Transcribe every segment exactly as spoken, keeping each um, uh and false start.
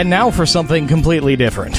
And now for something completely different.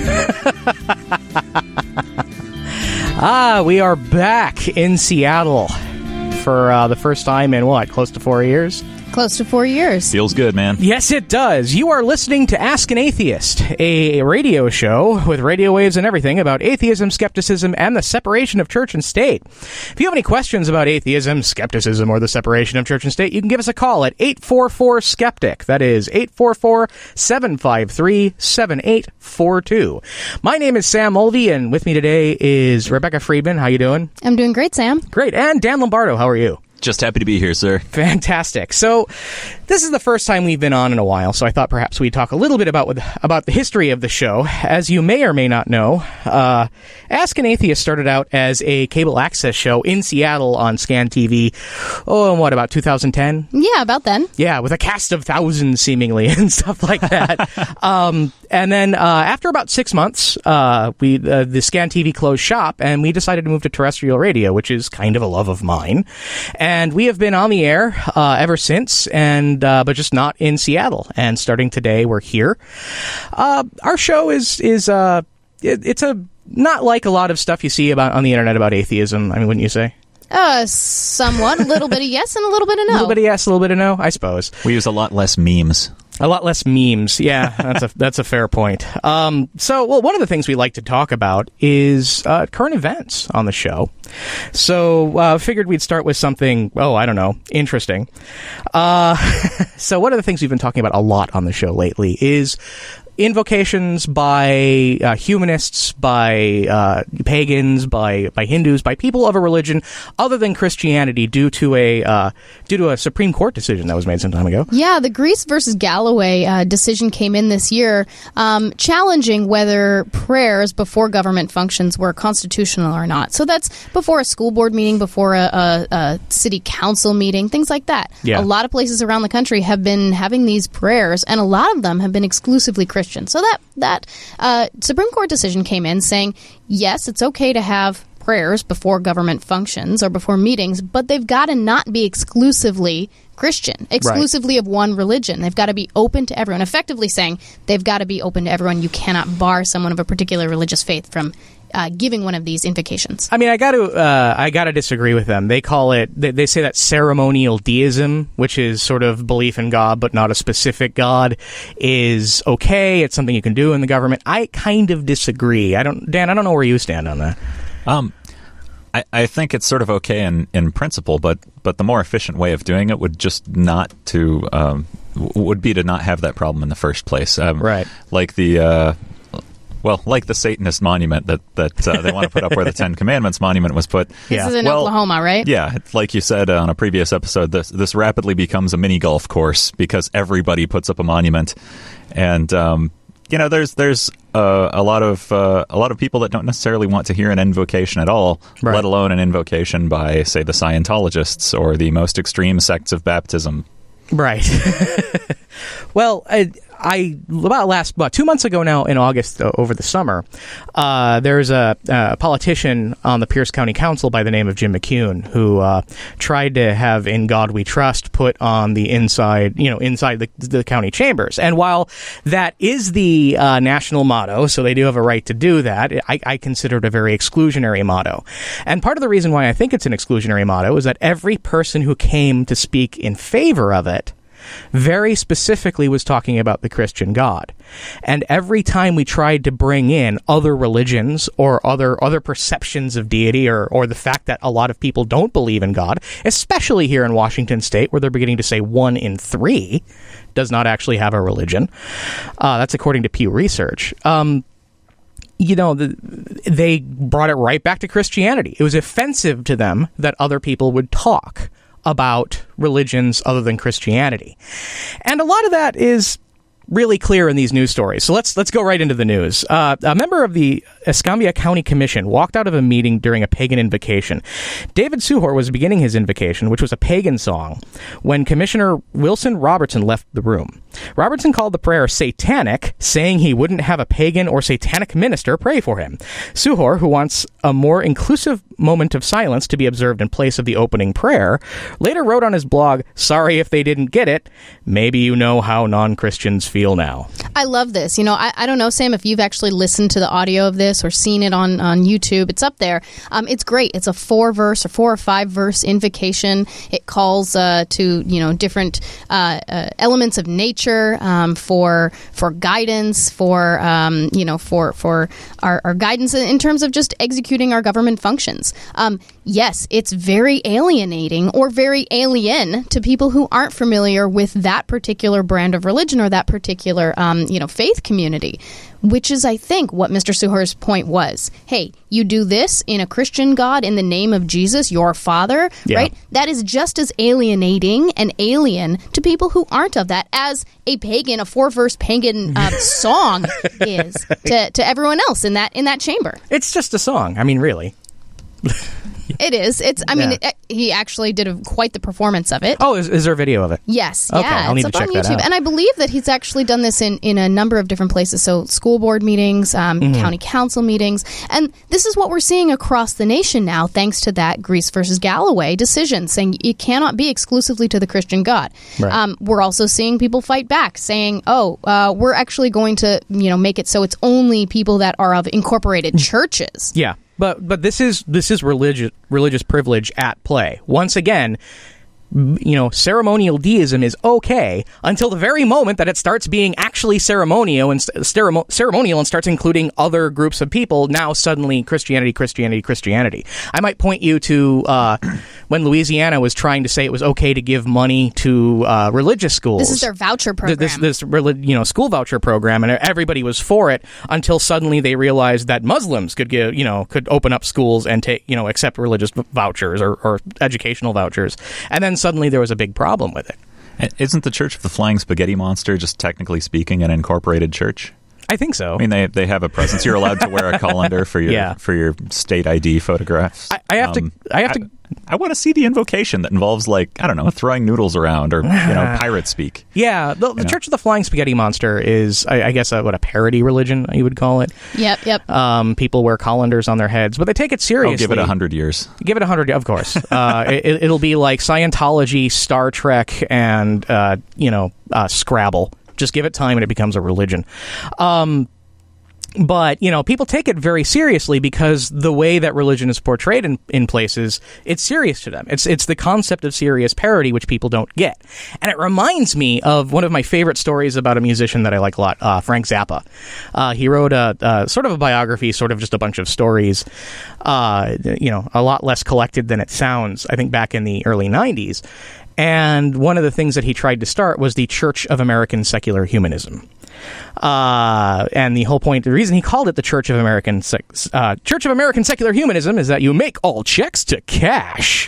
ah, we are back in Seattle for uh, the first time in, what, close to four years? Close to four years. Feels good, man. Yes, it does. You are listening to Ask an Atheist, a radio show with radio waves and everything about atheism, skepticism, and the separation of church and state. If you have any questions about atheism, skepticism, or the separation of church and state, you can give us a call at eight four four, skeptic. That is eight four four, seven five three, seven eight four two. My name is Sam Mulvey, and with me today is Rebecca Friedman. How you doing? I'm doing great, Sam. Great. And Dan Lombardo. How are you? Just happy to be here, sir. Fantastic. So, this is the first time we've been on in a while, so I thought perhaps we'd talk a little bit about about the history of the show. As you may or may not know, uh, Ask an Atheist started out as a cable access show in Seattle on Scan T V, oh, in what, about two thousand ten? Yeah, about then. Yeah, with a cast of thousands, seemingly, and stuff like that. um, and then, uh, after about six months, uh, we uh, the Scan T V closed shop, and we decided to move to terrestrial radio, which is kind of a love of mine. And we have been on the air uh, ever since, and uh, but just not in Seattle. And starting today, we're here. Uh, our show is is uh, it, it's a not like a lot of stuff you see about on the internet about atheism. I mean, wouldn't you say? Uh, somewhat. A little bit of yes and a little bit of no. A little bit of yes, a little bit of no, I suppose. We use a lot less memes. A lot less memes. Yeah, that's a that's a fair point. Um, so, well, one of the things we like to talk about is uh, current events on the show. So, uh, figured we'd start with something, oh, I don't know, interesting. Uh, so, one of the things we've been talking about a lot on the show lately is invocations by uh, humanists, by uh, pagans, by by Hindus, by people of a religion other than Christianity, due to a uh, due to a Supreme Court decision that was made some time ago. Yeah, the Greece versus Galloway uh, decision came in this year, um, challenging whether prayers before government functions were constitutional or not. So that's before a school board meeting, before a, a, a city council meeting, things like that. Yeah. A lot of places around the country have been having these prayers, and a lot of them have been exclusively Christian. So that that uh, Supreme Court decision came in saying, yes, it's okay to have prayers before government functions or before meetings, but they've got to not be exclusively Christian, exclusively right. of one religion. They've got to be open to everyone, effectively saying they've got to be open to everyone. You cannot bar someone of a particular religious faith from Uh, giving one of these invocations. I mean, I got to, uh, I got to disagree with them. They call it, they, they say that ceremonial deism, which is sort of belief in God but not a specific God, is okay. It's something you can do in the government. I kind of disagree. I don't, Dan, I don't know where you stand on that. Um, I, I think it's sort of okay in, in principle, but but the more efficient way of doing it would just not to um, would be to not have that problem in the first place. Um, right. Like the. Uh, Well, like the Satanist monument that, that uh, they want to put up where the Ten Commandments monument was put. This yeah. is in well, Oklahoma, right? Yeah. Like you said uh, on a previous episode, this this rapidly becomes a mini golf course because everybody puts up a monument. And, um, you know, there's there's uh, a lot of uh, a lot of people that don't necessarily want to hear an invocation at all, right. let alone an invocation by, say, the Scientologists or the most extreme sects of baptism. Right. Well, I, I about last about two months ago now in August uh, over the summer, uh, there's a, a politician on the Pierce County Council by the name of Jim McCune who uh, tried to have "In God We Trust" put on the inside, you know, inside the, the county chambers. And while that is the uh, national motto, so they do have a right to do that, I, I consider it a very exclusionary motto. And part of the reason why I think it's an exclusionary motto is that every person who came to speak in favor of it very specifically was talking about the Christian God. And every time we tried to bring in other religions or other other perceptions of deity or, or the fact that a lot of people don't believe in God, especially here in Washington State where they're beginning to say one in three does not actually have a religion. Uh, that's according to Pew Research. Um, you know, the, they brought it right back to Christianity. It was offensive to them that other people would talk about religions other than Christianity. And a lot of that is really clear in these news stories. So let's let's go right into the news. Uh, a member of the Escambia County Commission walked out of a meeting during a pagan invocation. David Suhor was beginning his invocation, which was a pagan song, when Commissioner Wilson Robertson left the room. Robertson called the prayer satanic, saying he wouldn't have a pagan or satanic minister pray for him. Suhor, who wants a more inclusive moment of silence to be observed in place of the opening prayer, later wrote on his blog, "Sorry if they didn't get it. Maybe you know how non-Christians feel now." I love this. You know, I, I don't know, Sam, if you've actually listened to the audio of this or seen it on, on YouTube. It's up there. Um, it's great. It's a four-verse or four or five-verse invocation. It calls uh, to, you know, different uh, uh, elements of nature um, for for guidance, for, um, you know, for, for our, our guidance in terms of just executing our government functions. Um, yes, it's very alienating or very alien to people who aren't familiar with that particular brand of religion or that particular, um, you know, faith community, which is, I think, what Mister Suhor's point was. Hey, you do this in a Christian God in the name of Jesus, your Father, yeah. right? That is just as alienating and alien to people who aren't of that as a pagan, a four-verse pagan uh, song is to, to everyone else in that in that chamber. It's just a song. I mean, really. It is. It's. I mean, Yeah. it, he actually did a, quite the performance of it. Oh, is, is there a video of it? Yes. Okay, yeah, I'll need it's to up check on that YouTube, out. and I believe that he's actually done this in, in a number of different places. So, school board meetings, um, Mm-hmm. county council meetings, and this is what we're seeing across the nation now, thanks to that Greece versus Galloway decision, saying it cannot be exclusively to the Christian God. Right. Um, we're also seeing people fight back, saying, "Oh, uh, we're actually going to, you know, make it so it's only people that are of incorporated churches." Yeah. But but this is this is religious religious privilege at play. Once again, you know, ceremonial deism is okay until the very moment that it starts being actually ceremonial and ceremo- ceremonial and starts including other groups of people. Now suddenly Christianity, Christianity, Christianity. I might point you to uh, when Louisiana was trying to say it was okay to give money to uh, religious schools. This is their voucher program. This this you know school voucher program, and everybody was for it until suddenly they realized that Muslims could give you know could open up schools and take you know accept religious vouchers or, or educational vouchers, and then suddenly there was a big problem with it. Isn't the Church of the Flying Spaghetti Monster, just technically speaking, an incorporated church? I think so. I mean, they they have a presence. You're allowed to wear a colander for your Yeah. for your state I D photographs. I, I have Um, to. I have to. I, I want to see the invocation that involves, like, I don't know, throwing noodles around or, you know, pirate speak. Yeah, the, the know? Church of the Flying Spaghetti Monster is, I, I guess, a, what a parody religion you would call it. Yep, yep. Um, people wear colanders on their heads, but they take it seriously. I'll give it a hundred years. Give it a hundred, of course. uh, it, it'll be like Scientology, Star Trek, and uh, you know, uh, Scrabble. Just give it time, and it becomes a religion. Um, But, you know, people take it very seriously because the way that religion is portrayed in, in places, it's serious to them. It's it's the concept of serious parody, which people don't get. And it reminds me of one of my favorite stories about a musician that I like a lot, uh, Frank Zappa. Uh, he wrote a, a sort of a biography, sort of just a bunch of stories, uh, you know, a lot less collected than it sounds, I think back in the early nineties. And one of the things that he tried to start was the Church of American Secular Humanism. Uh, and the whole point, the reason he called it the Church of American Sec- uh, Church of American Secular Humanism is that you make all checks to cash.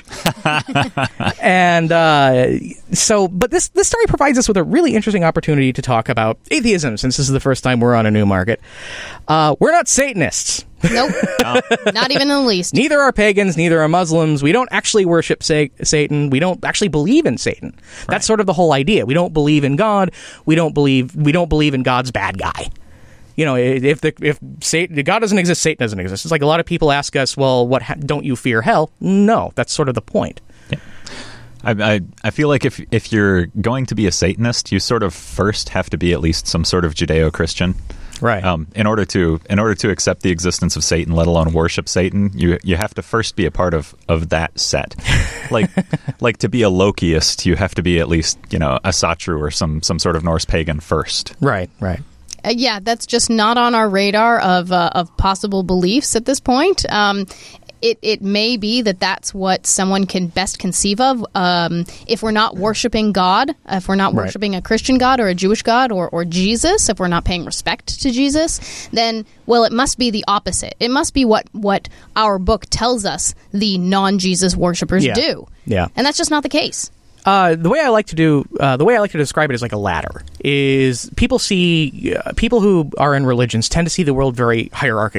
And uh, so, but this this story provides us with a really interesting opportunity to talk about atheism, since this is the first time we're on a new market. Uh, we're not Satanists. Nope. Not even in the least. Neither are pagans, neither are Muslims. We don't actually worship sa- Satan. We don't actually believe in Satan. Right. That's sort of the whole idea. We don't believe in God. We don't believe we don't believe in God's bad guy. You know, if the if Satan, God doesn't exist, Satan doesn't exist. It's like a lot of people ask us, well, what don't you fear hell? No, that's sort of the point. Yeah. I, I I feel like if if you're going to be a Satanist, you sort of first have to be at least some sort of Judeo-Christian. Right. Um, in order to in order to accept the existence of Satan, let alone worship Satan, you you have to first be a part of, of that set. Like like to be a Lokiist, you have to be at least, you know, a Satru or some some sort of Norse pagan first. Right. Right. Uh, yeah, that's just not on our radar of uh, of possible beliefs at this point. Um, it it may be that that's what someone can best conceive of. Um, if we're not worshiping God, if we're not Right. worshiping a Christian God or a Jewish God or, or Jesus, if we're not paying respect to Jesus, then, well, it must be the opposite. It must be what, what our book tells us the non-Jesus worshipers Yeah. do. Yeah. And that's just not the case. Uh, the way I like to do, uh, the way I like to describe it is like a ladder. Is people see uh, people who are in religions tend to see the world very hierarchically.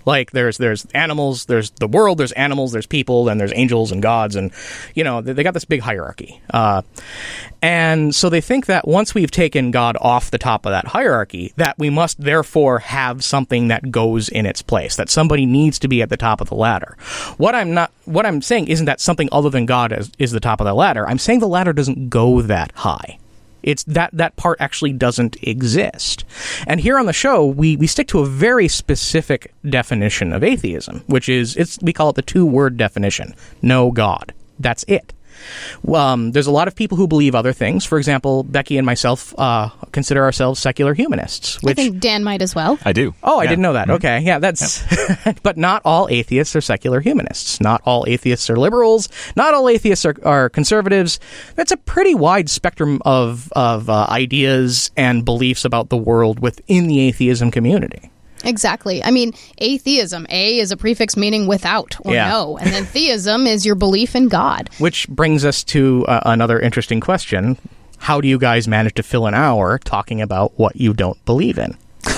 Like there's there's animals, there's the world, there's animals, there's people, and there's angels and gods, and you know they, they got this big hierarchy. Uh, and so they think that once we've taken God off the top of that hierarchy, that we must therefore have something that goes in its place. That somebody needs to be at the top of the ladder. What I'm not, what I'm saying isn't that something other than God is, is the top of the ladder. I'm saying the ladder doesn't go that high. It's that that part actually doesn't exist. And here on the show, we, we stick to a very specific definition of atheism, which is, it's we call it the two-word definition. No God. That's it. Um, there's a lot of people who believe other things. For example, Becky and myself uh, consider ourselves secular humanists. Which, I think Dan might as well. I do. Oh, I yeah. didn't know that. Mm-hmm. Okay, yeah, that's... Yep. But not all atheists are secular humanists. Not all atheists are liberals. Not all atheists are, are conservatives. That's a pretty wide spectrum of, of uh, ideas and beliefs about the world within the atheism community. Exactly. I mean, atheism, a is a prefix meaning without or Yeah. no, and then theism is your belief in God. Which brings us to uh, another interesting question. How do you guys manage to fill an hour talking about what you don't believe in?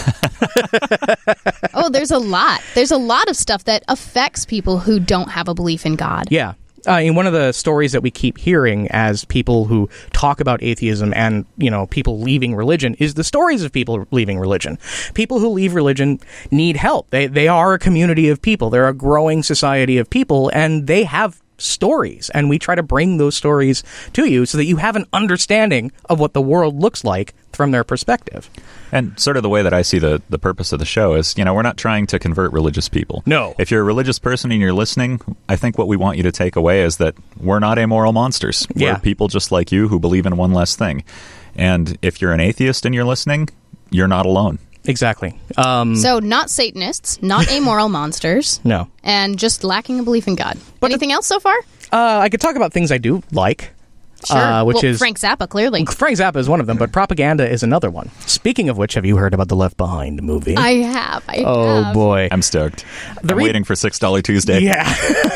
Oh, there's a lot. There's a lot of stuff that affects people who don't have a belief in God. Yeah. Uh, in one of the stories that we keep hearing as people who talk about atheism and, you know, people leaving religion is the stories of people leaving religion. People who leave religion need help. They they are a community of people. They're a growing society of people, and they have stories. And we try to bring those stories to you so that you have an understanding of what the world looks like from their perspective. And sort of the way that I see the, the purpose of the show is, you know, we're not trying to convert religious people. No. If you're a religious person and you're listening, I think what we want you to take away is that we're not amoral monsters. Yeah. We're people just like you who believe in one less thing. And if you're an atheist and you're listening, you're not alone. Exactly. Um, So, not Satanists, not amoral monsters, no. and just lacking a belief in God. But Anything else so far? Uh, I could talk about things I do like. Sure. Uh, which well, is Frank Zappa, clearly. Frank Zappa is one of them, but propaganda is another one. Speaking of which, have you heard about the Left Behind movie? I have. I oh have. boy, I'm stoked. The I'm re- waiting for six dollar Tuesday. Yeah,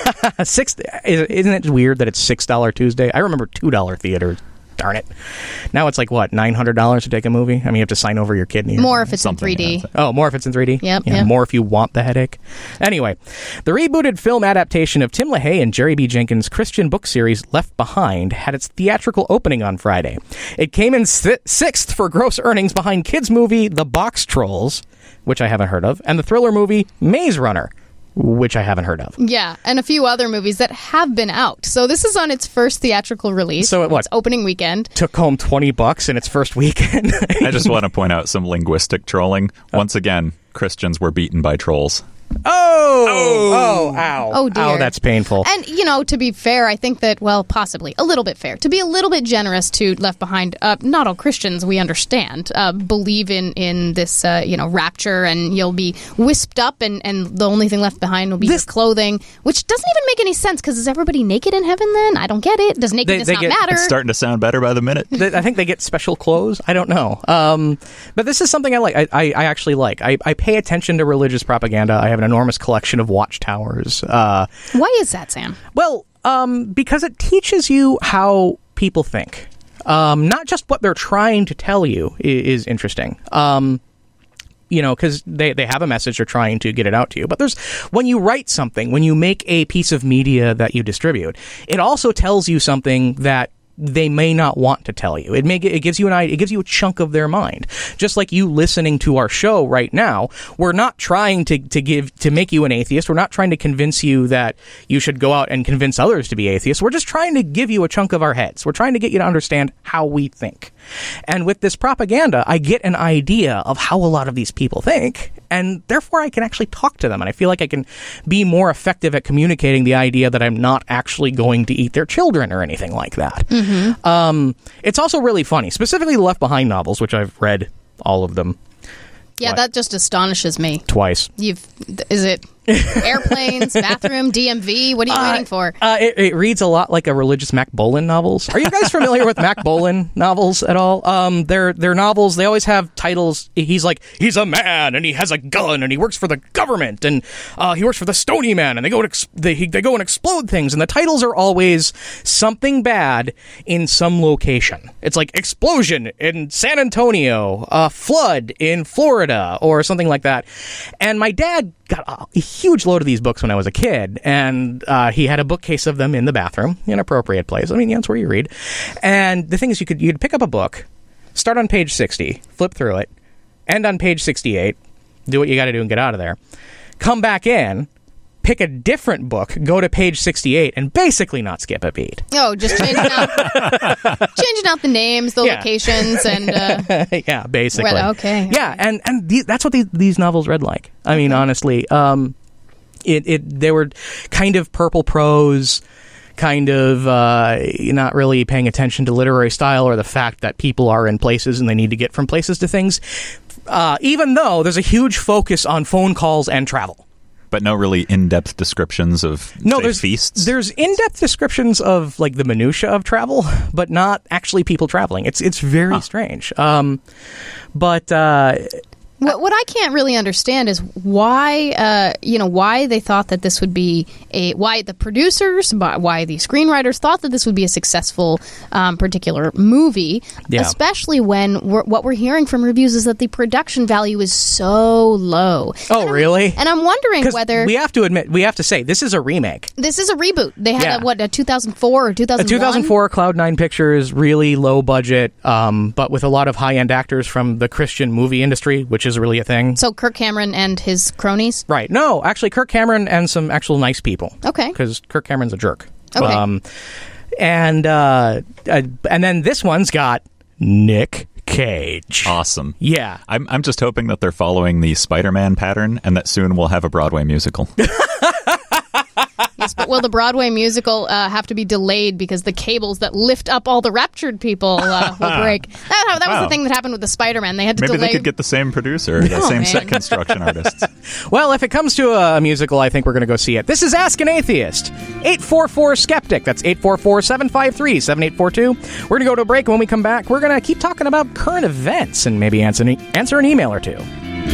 six. Isn't it weird that it's six dollar Tuesday? I remember two dollar theaters. Darn it! Now it's like what, nine hundred dollars to take a movie? I mean, you have to sign over your kidney. More if it's Something in three D. like Oh, more if it's in three D? Yep, Yeah, yep. more if you want the headache. Anyway, the rebooted film adaptation of Tim LaHaye and Jerry B. Jenkins' Christian book series Left Behind had its theatrical opening on Friday. It came in si- sixth for gross earnings behind kids' movie The Box Trolls, which I haven't heard of, and the thriller movie Maze Runner, which I haven't heard of. Yeah, and a few other movies that have been out. So this is on its first theatrical release. So it what? It's opening weekend. Took home twenty bucks in its first weekend. I just want to point out some linguistic trolling. Once again, Christians were beaten by trolls. Oh! Oh! Ow. Oh, dear. Ow, that's painful. And, you know, to be fair, I think that, well, possibly, a little bit fair. To be a little bit generous to Left Behind, uh, not all Christians, we understand, uh, believe in, in this, uh, you know, rapture, and you'll be wisped up, and, and the only thing left behind will be This- your clothing, which doesn't even make any sense, because is everybody naked in heaven then? I don't get it. Does nakedness they not get- matter? It's starting to sound better by the minute. Th- I think they get special clothes. I don't know. Um, but this is something I like. I, I, I actually like. I, I pay attention to religious propaganda. I have an enormous collection of watchtowers. Uh, Why is that, Sam? well, um, because it teaches you how people think. Um, not just what they're trying to tell you is, is interesting. Um, you know, because they, they have a message, they're trying to get it out to you. But there's, when you write something, when you make a piece of media that you distribute, it also tells you something that they may not want to tell you. It may it gives you an idea, it gives you a chunk of their mind. Just like you listening to our show right now, we're not trying to, to give to make you an atheist. We're not trying to convince you that you should go out and convince others to be atheists. We're just trying to give you a chunk of our heads. We're trying to get you to understand how we think. And with this propaganda, I get an idea of how a lot of these people think, and therefore I can actually talk to them, and I feel like I can be more effective at communicating the idea that I'm not actually going to eat their children or anything like that. Mm-hmm. Um, it's also really funny, specifically the Left Behind novels, which I've read all of them Yeah, What? that just astonishes me. twice. You've, is it Airplanes, bathroom, D M V. What are you Uh, waiting for? Uh, it, it reads a lot like a religious Mac Bolan novels. Are you guys familiar with Mac Bolan novels at all? Um, they're, they're novels. They always have titles. He's like, he's a man, and he has a gun, and he works for the government, and uh, he works for the Stony Man, and they go, and ex- they, he, they go and explode things, and the titles are always something bad in some location. It's like explosion in San Antonio, uh, flood in Florida, or something like that. And my dad got a huge load of these books when I was a kid, and uh, he had a bookcase of them in the bathroom, an appropriate place. I mean, yeah, that's where you read. And the thing is, you could you'd pick up a book, start on page sixty, flip through it, end on page sixty-eight, do what you got to do and get out of there. Come back in, pick a different book, go to page sixty-eight, and basically not skip a beat. Oh, just changing out, changing out the names, the Yeah. locations, and uh, yeah, basically. Well, okay. Yeah, and and these, that's what these, these novels read like. I mean, honestly, um, it it they were kind of purple prose, kind of uh, not really paying attention to literary style or the fact that people are in places and they need to get from places to things. Uh, even though there's a huge focus on phone calls and travel. But no really in-depth descriptions of No, say, there's feasts? There's in-depth descriptions of like the minutia of travel, but not actually people traveling. It's it's very Huh. strange. Um, but uh, What, what I can't really understand is why, uh, you know, why they thought that this would be a, why the producers, why the screenwriters thought that this would be a successful um, particular movie, Yeah. especially when we're, what we're hearing from reviews is that the production value is so low. Oh, And I'm- really? And I'm wondering 'cause whether we have to admit, we have to say this is a remake. this is a reboot. They had Yeah. a, what, a two thousand four or two thousand one? A two thousand four Cloud Nine Pictures, really low budget, um, but with a lot of high-end actors from the Christian movie industry, which is really a thing. So Kirk Cameron and his cronies? Right. No, actually, Kirk Cameron and some actual nice people. Okay. Because Kirk Cameron's a jerk. Okay. Um, and uh, uh, and then this one's got Nick Cage. Awesome. Yeah. I'm I'm just hoping that they're following the Spider-Man pattern and that soon we'll have a Broadway musical. Yes, but will the Broadway musical uh, have to be delayed because the cables that lift up all the raptured people uh, will break? That, that was Wow. the thing that happened with the Spider-Man. They had to Maybe delay. they could get the same producer, the Oh, same man. set construction artists. Well, if it comes to a musical, I think we're going to go see it. This is Ask an Atheist. eight four four skeptic. That's eight four four, seven five three, seven eight four two. We're going to go to a break, and when we come back, we're going to keep talking about current events and maybe answer, answer an email or two.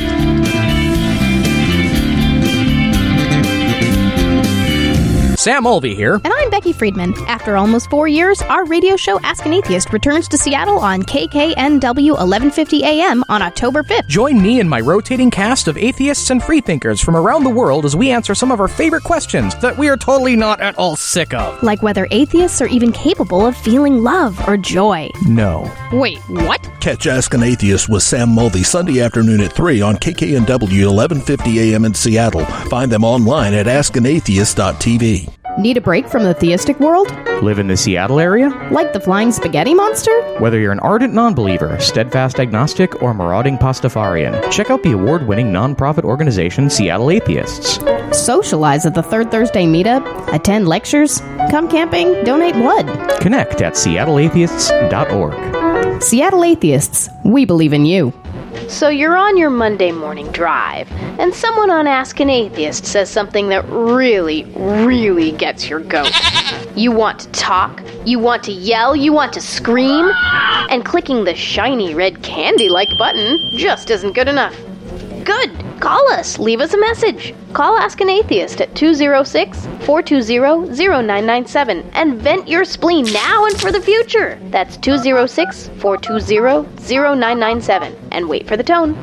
Sam Mulvey here. And I'm Becky Friedman. After almost four years, our radio show Ask an Atheist returns to Seattle on K K N W eleven fifty A M on October fifth. Join me and my rotating cast of atheists and freethinkers from around the world as we answer some of our favorite questions that we are totally not at all sick of. Like whether atheists are even capable of feeling love or joy. No. Wait, what? Catch Ask an Atheist with Sam Mulvey Sunday afternoon at three on K K N W eleven fifty A M in Seattle. Find them online at ask an atheist dot t v. Need a break from the theistic world? Live in the Seattle area? Like the flying spaghetti monster? Whether you're an ardent non-believer, steadfast agnostic, or marauding Pastafarian, check out the award-winning nonprofit organization Seattle Atheists. Socialize at the Third Thursday meetup? Attend lectures? Come camping? Donate blood? Connect at seattle atheists dot org. Seattle Atheists, we believe in you. So you're on your Monday morning drive, and someone on Ask an Atheist says something that really, really gets your goat. You want to talk, you want to yell, you want to scream, and clicking the shiny red candy-like button just isn't good enough. Good! Call us, leave us a message. Call Ask an Atheist at two oh six, four two zero, zero nine nine seven and vent your spleen now and for the future. That's two oh six, four two zero, zero nine nine seven and wait for the tone.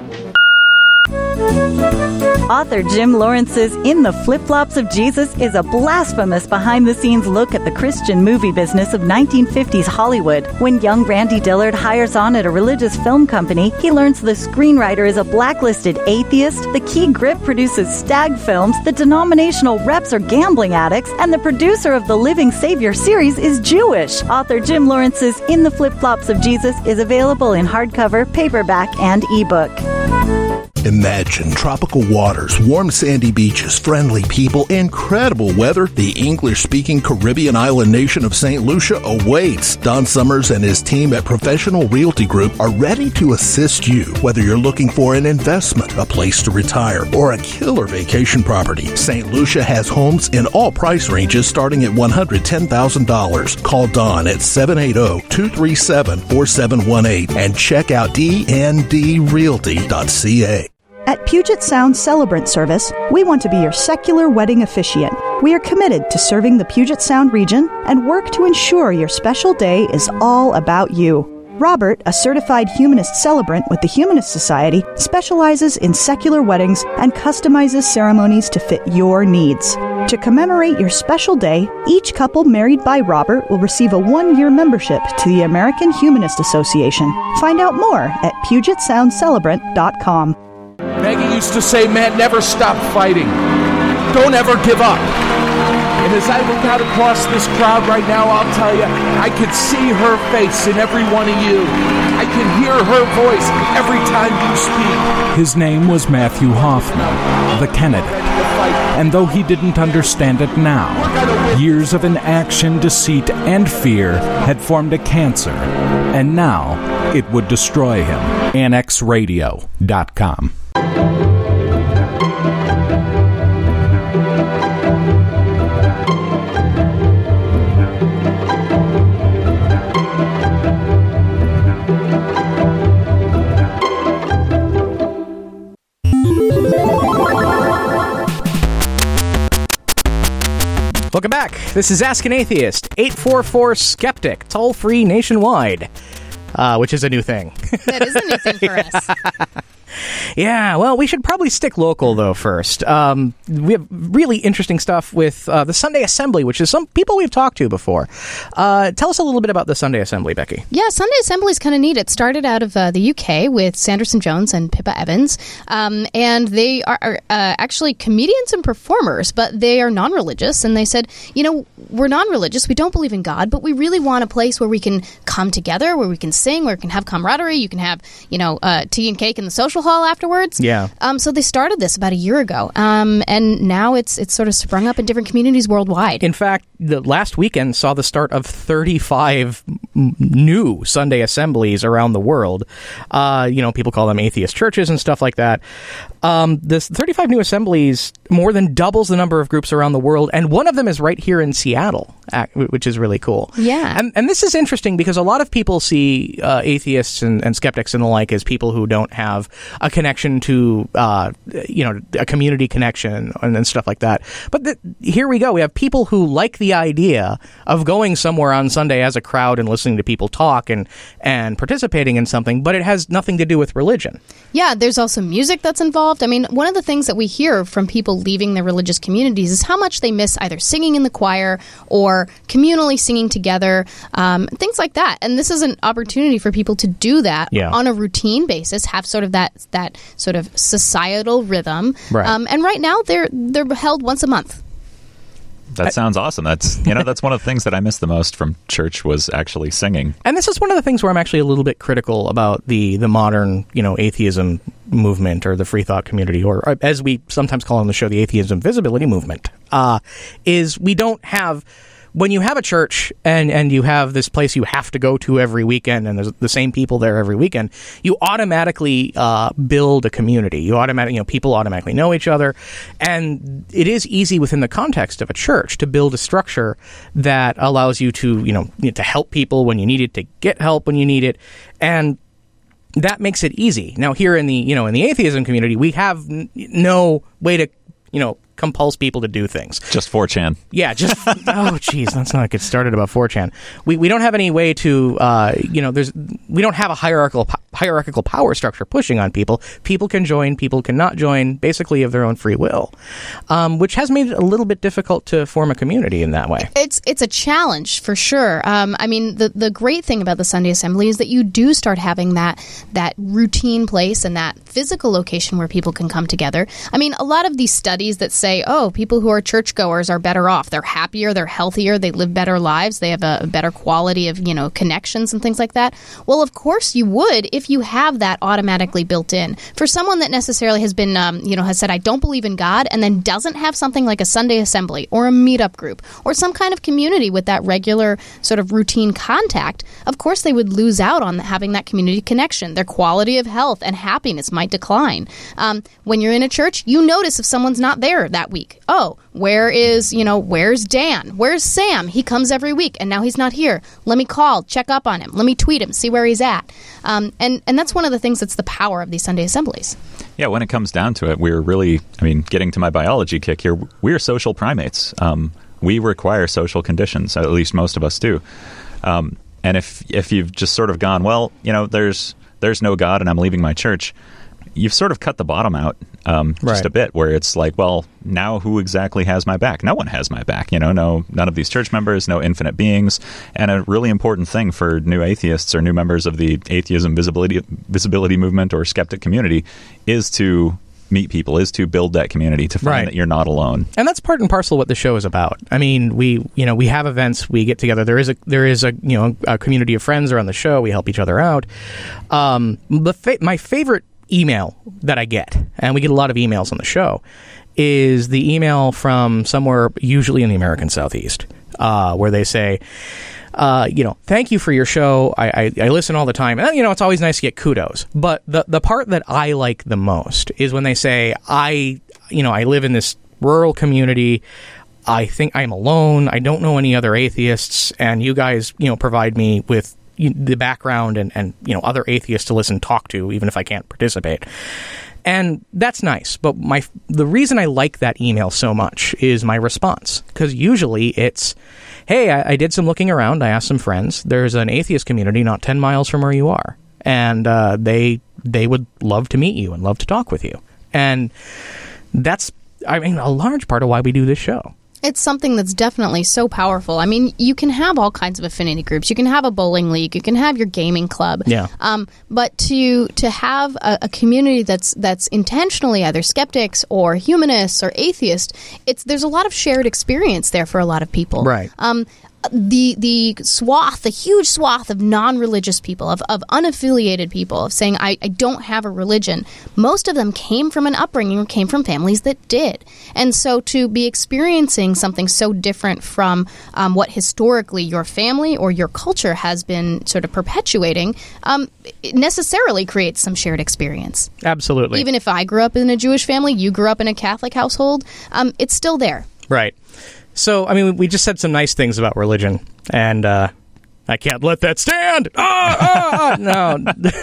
Author Jim Lawrence's In the Flip-Flops of Jesus is a blasphemous behind-the-scenes look at the Christian movie business of nineteen fifties Hollywood. When young Randy Dillard hires on at a religious film company, he learns the screenwriter is a blacklisted atheist, the key grip produces stag films, the denominational reps are gambling addicts, and the producer of the Living Savior series is Jewish. Author Jim Lawrence's In the Flip-Flops of Jesus is available in hardcover, paperback, and ebook. Imagine tropical waters, warm sandy beaches, friendly people, incredible weather. The English-speaking Caribbean island nation of Saint Lucia awaits. Don Summers and his team at Professional Realty Group are ready to assist you. Whether you're looking for an investment, a place to retire, or a killer vacation property, Saint Lucia has homes in all price ranges starting at one hundred ten thousand dollars. Call Don at seven eight zero, two three seven, four seven one eight and check out d n d realty dot c a. At Puget Sound Celebrant Service, we want to be your secular wedding officiant. We are committed to serving the Puget Sound region and work to ensure your special day is all about you. Robert, a certified humanist celebrant with the Humanist Society, specializes in secular weddings and customizes ceremonies to fit your needs. To commemorate your special day, each couple married by Robert will receive a one-year membership to the American Humanist Association. Find out more at puget sound celebrant dot com. Maggie used to say, man, never stop fighting. Don't ever give up. And as I look out across this crowd right now, I'll tell you, I can see her face in every one of you. I can hear her voice every time you speak. His name was Matthew Hoffman, the candidate. And though he didn't understand it now, years of inaction, deceit, and fear had formed a cancer, and now it would destroy him. annex radio dot com. Welcome back. This is Ask an Atheist, eight four four skeptic, toll-free nationwide, uh, which is a new thing. That is a new thing for us. Yeah, well, we should probably stick local, though, first. Um, we have really interesting stuff with uh, the Sunday Assembly, which is some people we've talked to before. Uh, tell us a little bit about the Sunday Assembly, Becky. Yeah, Sunday Assembly is kind of neat. It started out of uh, the U K with Sanderson Jones and Pippa Evans, um, and they are, are uh, actually comedians and performers, but they are non-religious, and they said, you know, we're non-religious, we don't believe in God, but we really want a place where we can come together, where we can sing, where we can have camaraderie, you can have, you know, uh, tea and cake in the social hall afterwards. Yeah. Um, so they started this about a year ago, um, and now it's it's sort of sprung up in different communities worldwide. In fact, the last weekend saw the start of thirty-five m- new Sunday assemblies around the world. Uh, you know, people call them atheist churches and stuff like that. Um, this thirty-five new assemblies more than doubles the number of groups around the world, and one of them is right here in Seattle, which is really cool. Yeah. And, and this is interesting because a lot of people see uh, atheists and, and skeptics and the like as people who don't have a connection to, uh, you know, a community connection and, and stuff like that. But the, here we go. We have people who like the idea of going somewhere on Sunday as a crowd and listening to people talk and, and participating in something, but it has nothing to do with religion. Yeah, there's also music that's involved. I mean, one of the things that we hear from people leaving their religious communities is how much they miss either singing in the choir or communally singing together, um, things like that. And this is an opportunity for people to do that yeah. on a routine basis, have sort of that that sort of societal rhythm. Right. Um, and right now, they're they're held once a month. That sounds awesome. That's you know that's one of the things that I miss the most from church was actually singing. And this is one of the things where I'm actually a little bit critical about the the modern, you know, atheism movement or the free thought community, or as we sometimes call on the show, the atheism visibility movement, uh, is we don't have. When you have a church and, and you have this place you have to go to every weekend and there's the same people there every weekend, you automatically uh, build a community. You automatically, you know, people automatically know each other. And it is easy within the context of a church to build a structure that allows you to, you know, to help people when you need it, to get help when you need it. And that makes it easy. Now, here in the, you know, in the atheism community, we have n- no way to, you know, compulse people to do things. Just four chan. Yeah, just oh, geez, let's not get started about four chan. We we don't have any way to, uh, you know, there's we don't have a hierarchical hierarchical power structure pushing on people. People can join, people cannot join, basically of their own free will, um, which has made it a little bit difficult to form a community in that way. It's it's a challenge for sure. Um, I mean, the the great thing about the Sunday Assembly is that you do start having that that routine place and that physical location where people can come together. I mean, a lot of these studies that say, oh, people who are churchgoers are better off. They're happier, they're healthier, they live better lives, they have a better quality of, you know, connections and things like that. Well, of course you would if if you have that automatically built in. For someone that necessarily has been, um, you know, has said, I don't believe in God, and then doesn't have something like a Sunday assembly or a meetup group or some kind of community with that regular sort of routine contact, of course they would lose out on having that community connection. Their quality of health and happiness might decline. Um, when you're in a church, you notice if someone's not there that week. Oh, where is, you know, where's Dan? Where's Sam? He comes every week, and now he's not here. Let me call, check up on him. Let me tweet him, see where he's at. Um, and, and that's one of the things that's the power of these Sunday assemblies. Yeah, when it comes down to it, we're really, I mean, getting to my biology kick here, we're social primates. Um, we require social conditions, at least most of us do. Um, and if if you've just sort of gone, well, you know, there's there's no God and I'm leaving my church, you've sort of cut the bottom out um, just Right. a bit, where it's like, well, now who exactly has my back? No one has my back. You know, no, none of these church members, no infinite beings. And a really important thing for new atheists or new members of the atheism visibility visibility movement or skeptic community is to meet people, is to build that community, to find Right. that you're not alone. And that's part and parcel what the show is about. I mean, we you know we have events, we get together. There is a there is a you know a community of friends around the show. We help each other out. Um, the fa- my favorite email that I get, and we get a lot of emails on the show, is the email from somewhere usually in the American Southeast, uh, where they say, uh, you know, thank you for your show. I, I, I listen all the time. And, you know, it's always nice to get kudos. But the, the part that I like the most is when they say, I, you know, I live in this rural community. I think I'm alone. I don't know any other atheists. And you guys, you know, provide me with the background and, and, you know, other atheists to listen, talk to, even if I can't participate. And that's nice. But my the reason I like that email so much is my response. Because usually it's, hey, I, I did some looking around. I asked some friends. There's an atheist community not ten miles from where you are. And uh, they they would love to meet you and love to talk with you. And that's, I mean, a large part of why we do this show. It's something that's definitely so powerful. I mean, you can have all kinds of affinity groups. You can have a bowling league. You can have your gaming club. Yeah. Um, but to to have a, a community that's that's intentionally either skeptics or humanists or atheists, it's there's a lot of shared experience there for a lot of people. Right. Um, the the swath, the huge swath of non-religious people, of, of unaffiliated people, of saying, I, I don't have a religion, most of them came from an upbringing or came from families that did. And so to be experiencing something so different from um, what historically your family or your culture has been sort of perpetuating, um, it necessarily creates some shared experience. Absolutely. Even if I grew up in a Jewish family, you grew up in a Catholic household, um, it's still there. Right. So, I mean, we just said some nice things about religion, and uh, I can't let that stand. Ah, ah, ah.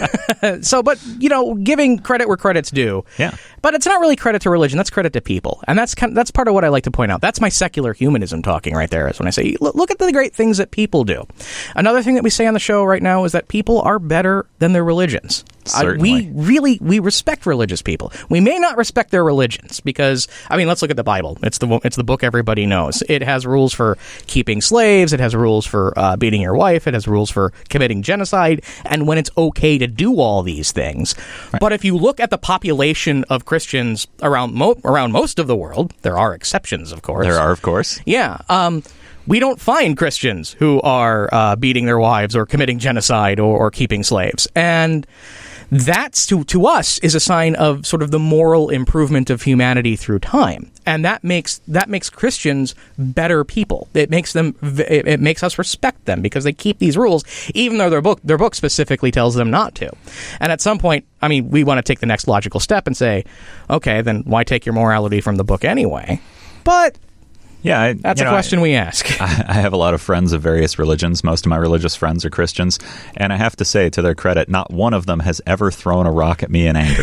No. So, but, you know, giving credit where credit's due. Yeah. But it's not really credit to religion. That's credit to people. And that's kind of, that's part of what I like to point out. That's my secular humanism talking right there, is when I say, look, look at the great things that people do. Another thing that we say on the show right now is that people are better than their religions. Certainly. Uh, we really, we respect religious people. We may not respect their religions because, I mean, let's look at the Bible. It's the it's the book everybody knows. It has rules for keeping slaves. It has rules for uh, beating your wife. It has rules for committing genocide. And when it's okay to do all these things. Right. But if you look at the population of Christians around mo- around most of the world, there are exceptions, of course. There are, of course. Yeah. Um, we don't find Christians who are uh, beating their wives or committing genocide or, or keeping slaves. And that's, to, to us, is a sign of sort of the moral improvement of humanity through time. And that makes that makes Christians better people. It makes them it, it makes us respect them because they keep these rules, even though their book their book specifically tells them not to. And at some point, I mean, we want to take the next logical step and say, okay, then why take your morality from the book anyway? But yeah, I, that's you a know, question I, we ask. I have a lot of friends of various religions. Most of my religious friends are Christians. And I have to say, to their credit, not one of them has ever thrown a rock at me in anger.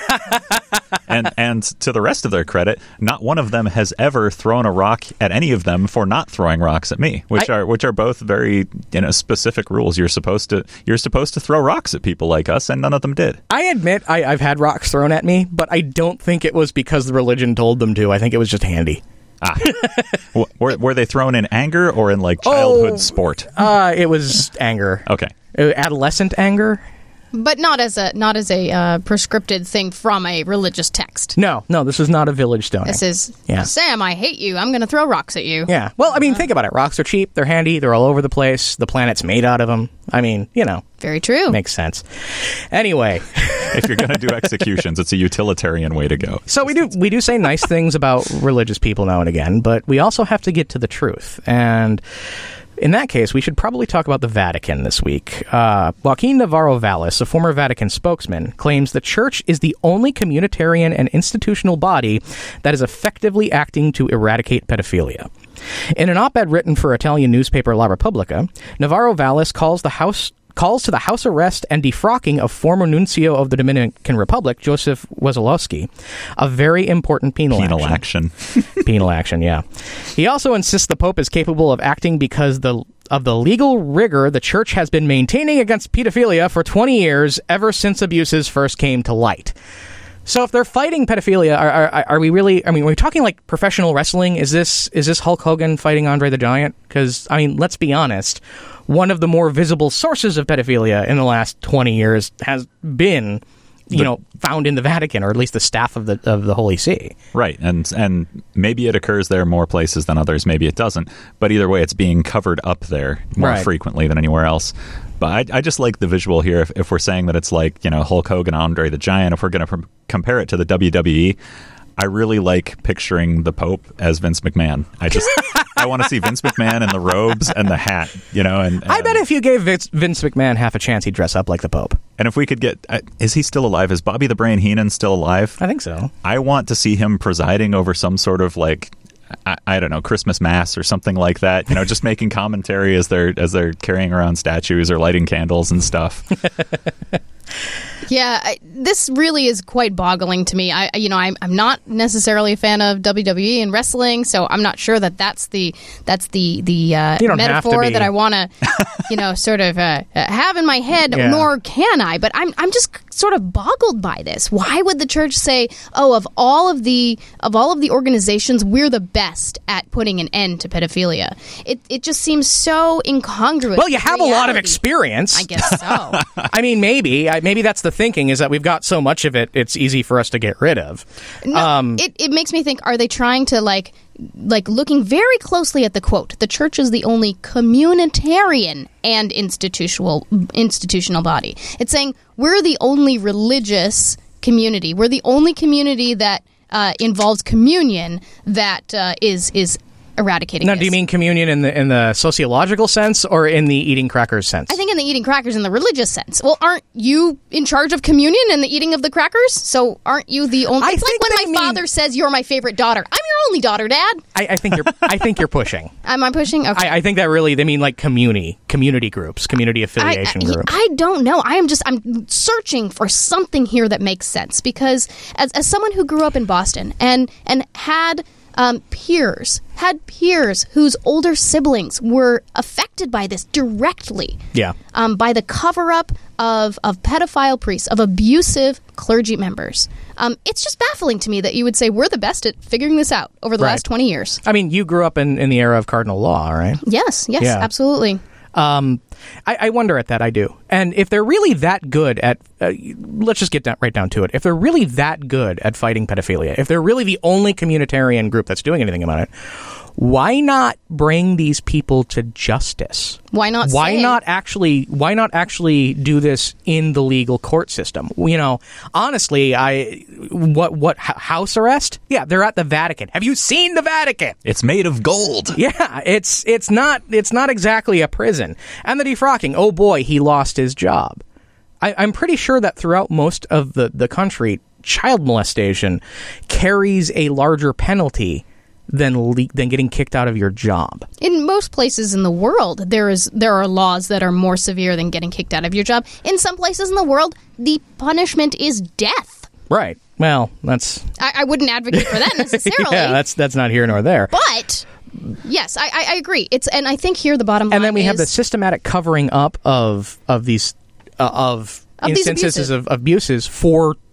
and and to the rest of their credit, not one of them has ever thrown a rock at any of them for not throwing rocks at me, which I, are which are both very, you know, specific rules. You're supposed to you're supposed to throw rocks at people like us, and none of them did. I admit I, I've had rocks thrown at me, but I don't think it was because the religion told them to. I think it was just handy. Ah. were, were they thrown in anger or in like childhood oh, sport? Uh, it was anger. Okay. Adolescent anger. But not as a not as a uh, prescripted thing from a religious text. No, no, this is not a village stoning. This is, yeah. Sam, I hate you. I'm going to throw rocks at you. Yeah. Well, I mean, think about it. Rocks are cheap. They're handy. They're all over the place. The planet's made out of them. I mean, you know. Very true. Makes sense. Anyway. If you're going to do executions, it's a utilitarian way to go. So we do we do say nice things about religious people now and again, but we also have to get to the truth. And in that case, we should probably talk about the Vatican this week. Uh, Joaquin Navarro Valles, a former Vatican spokesman, claims the Church is the only communitarian and institutional body that is effectively acting to eradicate pedophilia. In an op-ed written for Italian newspaper La Repubblica, Navarro Valles calls the House... calls to the house arrest and defrocking of former nuncio of the Dominican Republic, Joseph Wesolowski, a very important penal, penal action. action. Penal action, yeah. He also insists the Pope is capable of acting because the of the legal rigor the Church has been maintaining against pedophilia for twenty years, ever since abuses first came to light. So if they're fighting pedophilia, are, are, are we really, I mean, are we talking like professional wrestling? Is this is this Hulk Hogan fighting Andre the Giant? Because, I mean, let's be honest, one of the more visible sources of pedophilia in the last twenty years has been, you the, know, found in the Vatican, or at least the staff of the of the Holy See. Right, and and maybe it occurs there more places than others, maybe it doesn't, but either way, it's being covered up there more right. frequently than anywhere else. But I, I just like the visual here. If, if we're saying that it's like, you know, Hulk Hogan, Andre the Giant, if we're going to pr- compare it to the W W E, I really like picturing the Pope as Vince McMahon. I just, I want to see Vince McMahon in the robes and the hat, you know. And, and I bet if you gave Vince, Vince McMahon half a chance, he'd dress up like the Pope. And if we could get, uh, is he still alive? Is Bobby the Brain Heenan still alive? I think so. I want to see him presiding over some sort of like, I, I don't know, Christmas mass or something like that. You know, just making commentary as they're as they're carrying around statues or lighting candles and stuff. Yeah, I, this really is quite boggling to me. I, you know, I'm, I'm not necessarily a fan of W W E and wrestling, so I'm not sure that that's the that's the the uh, metaphor that I want to, you know, sort of uh, have in my head. Yeah. Nor can I. But I'm I'm just sort of boggled by this. Why would the Church say, "Oh, of all of the of all of the organizations, we're the best at putting an end to pedophilia"? It it just seems so incongruous. Well, you have reality. a lot of experience. I guess so. I mean, maybe maybe that's the thinking, is that we've got so much of it, it's easy for us to get rid of. No, um, it, it makes me think, are they trying to, like, like looking very closely at the quote, the Church is the only communitarian and institutional institutional body. It's saying we're the only religious community. We're the only community that uh, involves communion that uh, is is eradicating Now, this. do you mean communion in the in the sociological sense or in the eating crackers sense? I think in the eating crackers in the religious sense. Well, aren't you in charge of communion and the eating of the crackers? So aren't you the only... I it's like when my mean, father says, "You're my favorite daughter." I'm your only daughter, Dad. I, I think you're I think you're pushing. Am I pushing? Okay. I, I think that really, they mean like community, community groups, community affiliation I, I, groups. I don't know. I am just, I'm searching for something here that makes sense, because as, as someone who grew up in Boston and, and had... Um, peers, had peers whose older siblings were affected by this directly. Yeah. Um, by the cover-up of, of pedophile priests, of abusive clergy members. Um, it's just baffling to me that you would say we're the best at figuring this out over the right. last twenty years. I mean, you grew up in, in the era of cardinal law, right? Yes, yes, yeah. absolutely. Um, I, I wonder at that, I do. And if they're really that good at, uh, let's just get down, right down to it. If they're really that good at fighting pedophilia, if they're really the only communitarian group that's doing anything about it, why not bring these people to justice? Why not? Why say? not actually? Why not actually do this in the legal court system? You know, honestly, I what what house arrest? Yeah, they're at the Vatican. Have you seen the Vatican? It's made of gold. Yeah, it's it's not it's not exactly a prison. And the defrocking. Oh boy, he lost his job. I, I'm pretty sure that throughout most of the the country, child molestation carries a larger penalty than le- than getting kicked out of your job. In most places in the world, there is there are laws that are more severe than getting kicked out of your job. In some places in the world, the punishment is death. Right. Well, that's... I, I wouldn't advocate for that necessarily. Yeah, that's that's not here nor there. But... Yes, I, I agree. It's and I think here the bottom line is... And then we have the systematic covering up of of these uh, of, of instances these of abuses for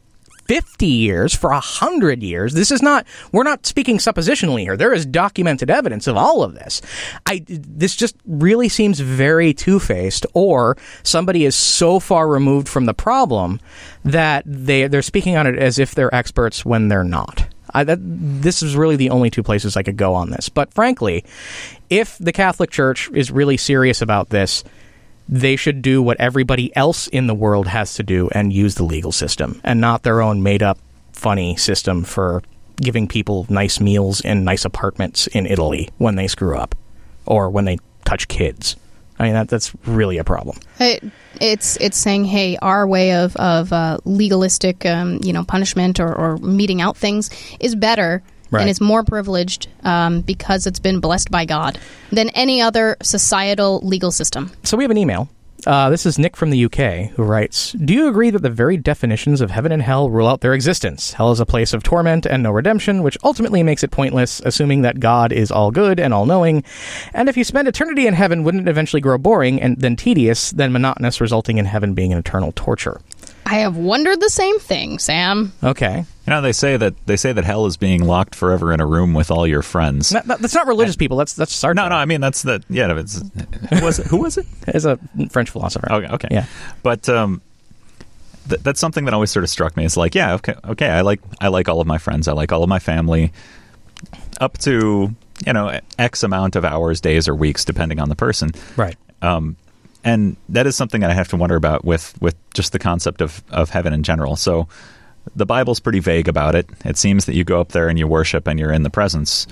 fifty years, for one hundred years. This is not, we're not speaking suppositionally here. There is documented evidence of all of this. I, this just really seems very two-faced, or somebody is so far removed from the problem that they, they're speaking on it as if they're experts when they're not. I, that, this is really the only two places I could go on this. But frankly, if the Catholic Church is really serious about this, they should do what everybody else in the world has to do and use the legal system, and not their own made-up, funny system for giving people nice meals in nice apartments in Italy when they screw up or when they touch kids. I mean, that that's really a problem. It, it's it's saying, hey, our way of of uh, legalistic, um, you know, punishment or, or meting out things is better, right, and it's more privileged um, because it's been blessed by God than any other societal legal system. So we have an email. Uh, this is Nick from the U K, who writes, do you agree that the very definitions of heaven and hell rule out their existence? Hell is a place of torment and no redemption, which ultimately makes it pointless, assuming that God is all good and all-knowing. And if you spend eternity in heaven, wouldn't it eventually grow boring and then tedious, then monotonous, resulting in heaven being an eternal torture? I have wondered the same thing, Sam. Okay. You know, they say that they say that hell is being locked forever in a room with all your friends. No, no, that's not religious people. That's that's Sartre. No, no. I mean, that's the yeah. It's, who was it? Who was it? It's a French philosopher. Okay, okay. Yeah, but um, th- that's something that always sort of struck me. It's like, yeah, okay, okay. I like I like all of my friends. I like all of my family. Up to, you know, X amount of hours, days, or weeks, depending on the person. Right. Um, and that is something that I have to wonder about with with just the concept of of heaven in general. So. The Bible's pretty vague about it. It seems that you go up there and you worship and you're in the presence.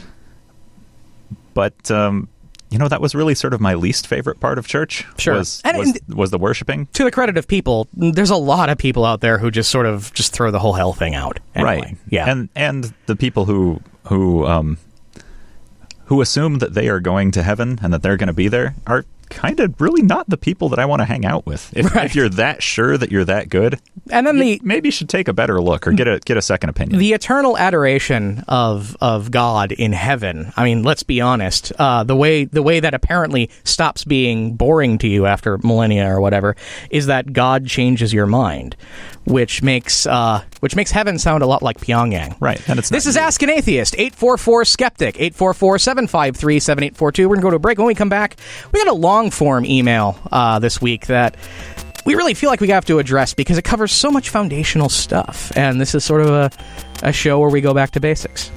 But, um, you know, that was really sort of my least favorite part of church. Sure. Was, and, was, and, was the worshiping. To the credit of people, there's a lot of people out there who just sort of just throw the whole hell thing out. Anyway. Right. Yeah. And and the people who who um, who assume that they are going to heaven and that they're going to be there are kind of really not the people that I want to hang out with. If, right. if you're that sure that you're that good, and then the maybe you should take a better look or get a get a second opinion. The eternal adoration of of God in heaven. I mean, let's be honest. Uh, the way the way that apparently stops being boring to you after millennia or whatever is that God changes your mind, which makes uh, which makes heaven sound a lot like Pyongyang. Right. And it's this is new. Ask an Atheist. eight four four skeptic. eight four four, seven five three, seven eight four two. We're gonna go to a break. When we come back, we got a long form email uh, this week that we really feel like we have to address because it covers so much foundational stuff, and this is sort of a, a show where we go back to basics.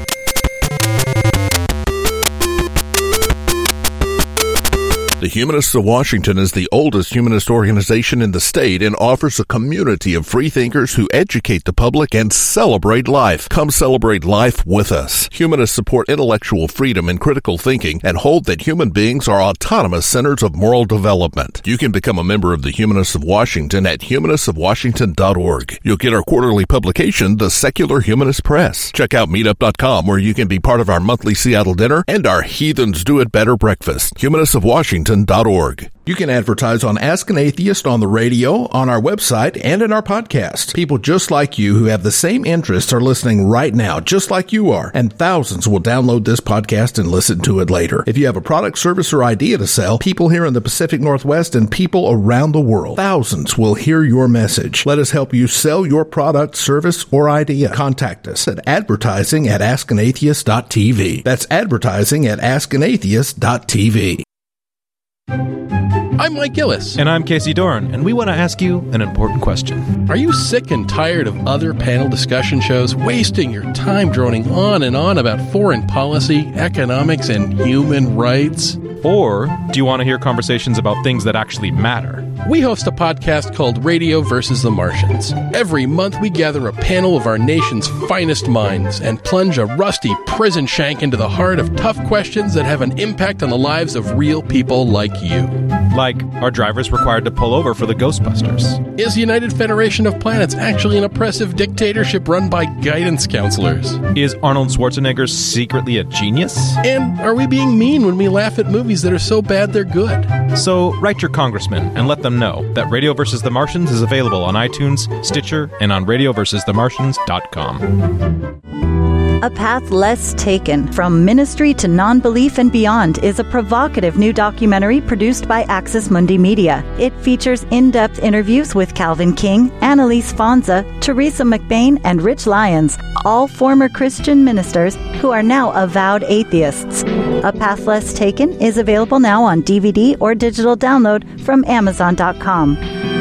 The Humanists of Washington is the oldest humanist organization in the state and offers a community of freethinkers who educate the public and celebrate life. Come celebrate life with us. Humanists support intellectual freedom and critical thinking and hold that human beings are autonomous centers of moral development. You can become a member of the Humanists of Washington at humanists of washington dot org. You'll get our quarterly publication, The Secular Humanist Press. Check out meetup dot com, where you can be part of our monthly Seattle dinner and our Heathens Do It Better breakfast. Humanists of Washington dot org. You can advertise on Ask an Atheist on the radio, on our website, and in our podcast. People just like you who have the same interests are listening right now, just like you are, and thousands will download this podcast and listen to it later. If you have a product, service, or idea to sell, people here in the Pacific Northwest and people around the world, thousands will hear your message. Let us help you sell your product, service, or idea. Contact us at advertising at ask an atheist dot t v. That's advertising at ask an atheist dot t v. I'm Mike Gillis. And I'm Casey Doran, and we want to ask you an important question. Are you sick and tired of other panel discussion shows wasting your time droning on and on about foreign policy, economics, and human rights? Or do you want to hear conversations about things that actually matter? We host a podcast called Radio versus the Martians. Every month we gather a panel of our nation's finest minds and plunge a rusty prison shank into the heart of tough questions that have an impact on the lives of real people like you. Like, are drivers required to pull over for the Ghostbusters? Is the United Federation of Planets actually an oppressive dictatorship run by guidance counselors? Is Arnold Schwarzenegger secretly a genius? And are we being mean when we laugh at movies that are so bad they're good? So write your congressman and let them know that Radio versus the Martians is available on iTunes, Stitcher, and on radio versus the martians dot com. A Path Less Taken, From Ministry to Non-Belief and Beyond is a provocative new documentary produced by Axis Mundi Media. It features in-depth interviews with Calvin King, Annalise Fonza, Teresa McBain, and Rich Lyons, all former Christian ministers who are now avowed atheists. A Path Less Taken is available now on D V D or digital download from Amazon dot com.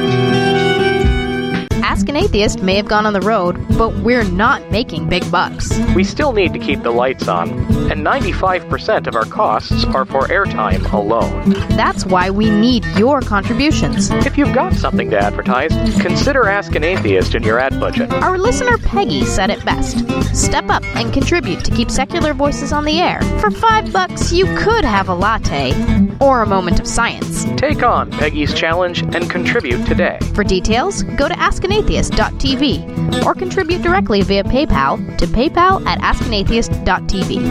Ask an Atheist may have gone on the road, but we're not making big bucks. We still need to keep the lights on, and ninety-five percent of our costs are for airtime alone. That's why we need your contributions. If you've got something to advertise, consider Ask an Atheist in your ad budget. Our listener Peggy said it best. Step up and contribute to keep secular voices on the air. For five bucks, you could have a latte or a moment of science. Take on Peggy's challenge and contribute today. For details, go to ask an atheist dot t v or contribute directly via PayPal to paypal at ask an atheist dot t v.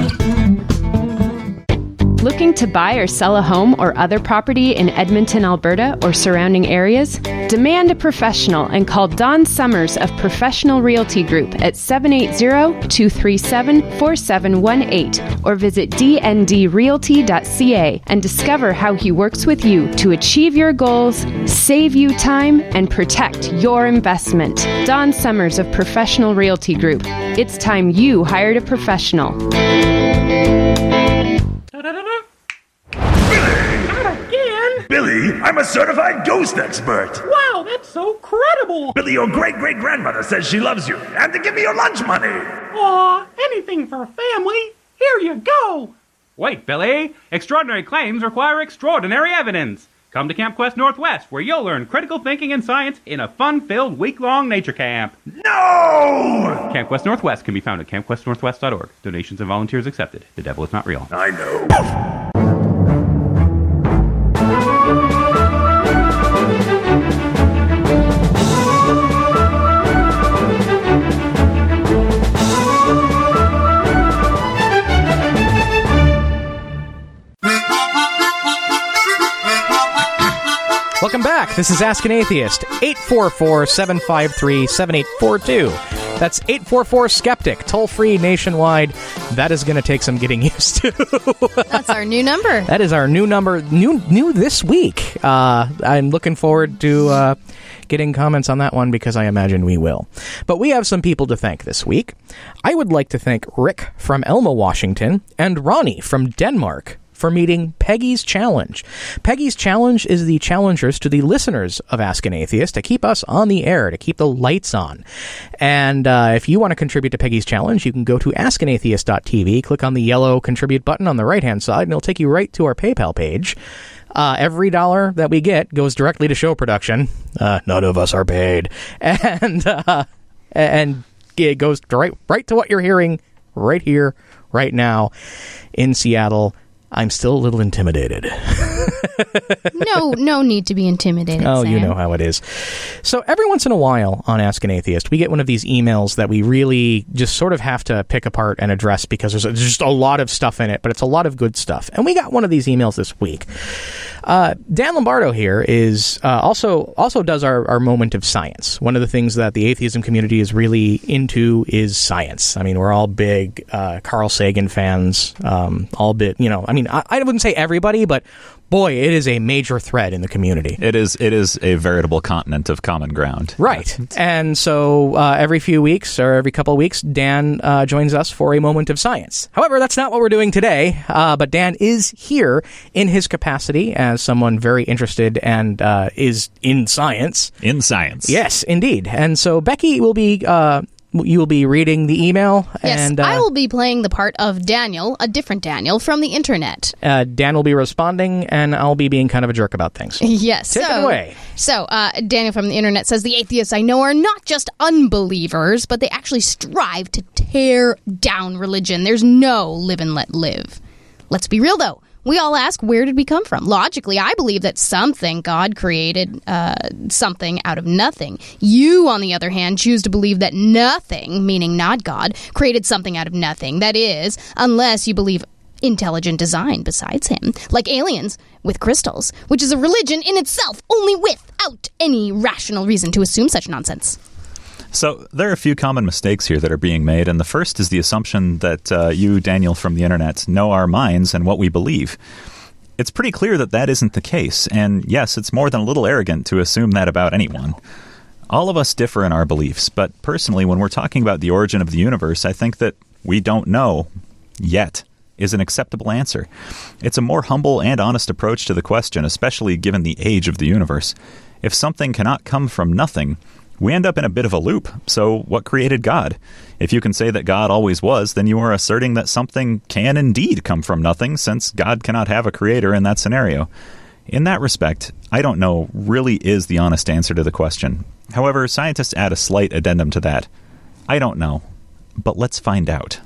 Looking to buy or sell a home or other property in Edmonton, Alberta, or surrounding areas? Demand a professional and call Don Summers of Professional Realty Group at seven eight zero, two three seven, four seven one eight or visit d n d realty dot c a and discover how he works with you to achieve your goals, save you time, and protect your investment. Don Summers of Professional Realty Group. It's time you hired a professional. Billy, I'm a certified ghost expert. Wow, that's so credible. Billy, your great-great-grandmother says she loves you and to give me your lunch money. Aw, anything for family. Here you go. Wait, Billy. Extraordinary claims require extraordinary evidence. Come to Camp Quest Northwest, where you'll learn critical thinking and science in a fun-filled week-long nature camp. No! Camp Quest Northwest can be found at camp quest northwest dot org. Donations and volunteers accepted. The devil is not real. I know. Welcome back. This is Ask an Atheist. eight four four, seven five three, seven eight four two. That's eight four four, skeptic. Toll-free nationwide. That is going to take some getting used to. That's our new number. That is our new number. New new this week. Uh, I'm looking forward to uh, getting comments on that one because I imagine we will. But we have some people to thank this week. I would like to thank Rick from Elma, Washington, and Ronnie from Denmark for meeting Peggy's Challenge. Peggy's Challenge is the challengers to the listeners of Ask an Atheist to keep us on the air, to keep the lights on. And uh, if you want to contribute to Peggy's Challenge, you can go to ask an atheist dot t v, click on the yellow contribute button on the right-hand side, and it'll take you right to our PayPal page. Uh, every dollar that we get goes directly to show production. Uh, none of us are paid. And uh, and it goes right, right to what you're hearing right here, right now in Seattle. I'm still a little intimidated. no, no need to be intimidated. Oh, Sam. You know how it is. So every once in a while on Ask an Atheist, we get one of these emails that we really just sort of have to pick apart and address because there's, a, there's just a lot of stuff in it, but it's a lot of good stuff. And we got one of these emails this week. Uh, Dan Lombardo here is uh, also also does our, our moment of science. One of the things that the atheism community is really into is science. I mean, we're all big uh, Carl Sagan fans, um, all bit, you know, I mean, I, I wouldn't say everybody, but boy, it is a major thread in the community. It is it is a veritable continent of common ground. Right. And so uh, every few weeks or every couple of weeks, Dan uh, joins us for a moment of science. However, that's not what we're doing today, uh, but Dan is here in his capacity as someone very interested and uh, is in science. In science. Yes, indeed. And so Becky will be... Uh, You will be reading the email. Yes, and, uh, I will be playing the part of Daniel, a different Daniel from the internet. Uh, Dan will be responding, and I'll be being kind of a jerk about things. Yes. Take so, it away. So, uh, Daniel from the internet says, the atheists I know are not just unbelievers, but they actually strive to tear down religion. There's no live and let live. Let's be real, though. We all ask, where did we come from? Logically, I believe that something, God created uh, something out of nothing. You, on the other hand, choose to believe that nothing, meaning not God, created something out of nothing. That is, unless you believe intelligent design besides him, like aliens with crystals, which is a religion in itself, only without any rational reason to assume such nonsense. So there are a few common mistakes here that are being made, and the first is the assumption that uh, you, Daniel, from the internet, know our minds and what we believe. It's pretty clear that that isn't the case, and yes, it's more than a little arrogant to assume that about anyone. All of us differ in our beliefs, but personally, when we're talking about the origin of the universe, I think that we don't know yet is an acceptable answer. It's a more humble and honest approach to the question, especially given the age of the universe. If something cannot come from nothing, we end up in a bit of a loop. So what created God? If you can say that God always was, then you are asserting that something can indeed come from nothing, since God cannot have a creator in that scenario. In that respect, I don't know really is the honest answer to the question. However, scientists add a slight addendum to that. I don't know, but let's find out.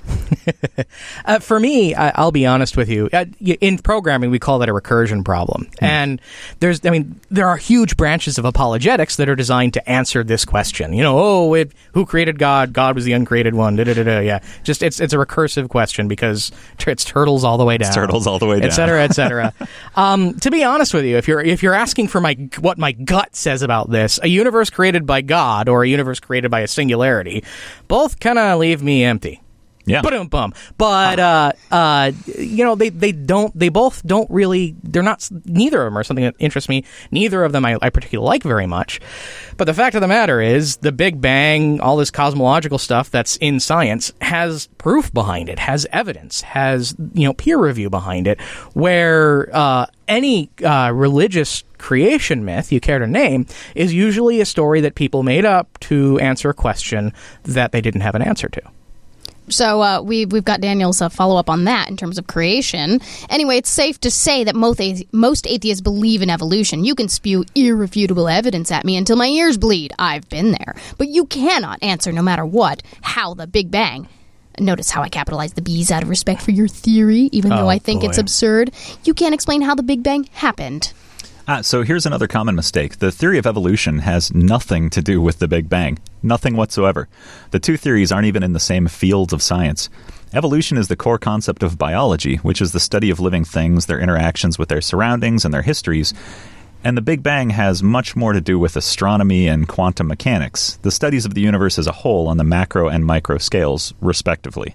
uh, for me, I, I'll be honest with you. Uh, in programming, we call that a recursion problem. Mm. And there's, I mean, there are huge branches of apologetics that are designed to answer this question. You know, oh, it, who created God? God was the uncreated one. Da, da, da, da. Yeah, just it's it's a recursive question because it's turtles all the way down, it's turtles all the way down, et cetera, et cetera. um, to be honest with you, if you're if you're asking for my what my gut says about this, a universe created by God or a universe created by a singularity, both kind of leave me empty. Yeah. Ba-dum-bum. But, uh, uh, you know, they, they don't, they both don't really, they're not, neither of them are something that interests me. Neither of them I, I particularly like very much. But the fact of the matter is, the Big Bang, all this cosmological stuff that's in science, has proof behind it, has evidence, has, you know, peer review behind it, where, uh, any, uh, religious creation myth you care to name is usually a story that people made up to answer a question that they didn't have an answer to. So uh, we, we've got Daniel's uh, follow-up on that in terms of creation. Anyway, it's safe to say that most, athe- most atheists believe in evolution. You can spew irrefutable evidence at me until my ears bleed. I've been there. But you cannot answer, no matter what, how the Big Bang... Notice how I capitalized the B's out of respect for your theory, even oh, though I think boy. it's absurd. You can't explain how the Big Bang happened. Ah, so here's another common mistake. The theory of evolution has nothing to do with the Big Bang. Nothing whatsoever. The two theories aren't even in the same fields of science. Evolution is the core concept of biology, which is the study of living things, their interactions with their surroundings, and their histories. And the Big Bang has much more to do with astronomy and quantum mechanics, the studies of the universe as a whole on the macro and micro scales, respectively.